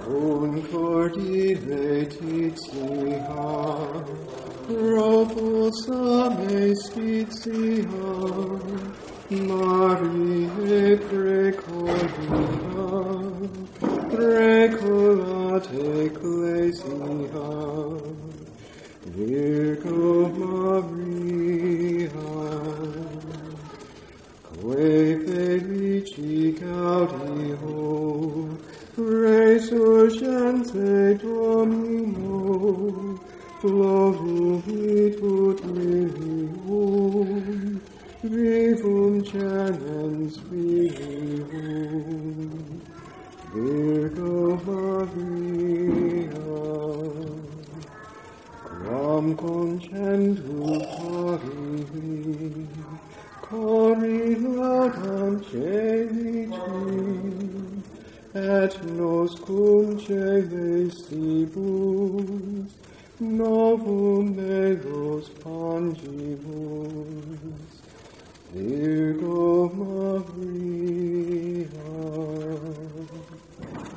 Concordire titia, propulsa me stitia, Mariae precordia, precorat ecclesia, Virgo Maria, que felici gaudio, resurgente Domino, flovit milium, vivum cernens vivum, Virgo Maria, quam concentu cori laudam celi tui, et nos cum celestibus novum melos pangibus. Virgo Maria,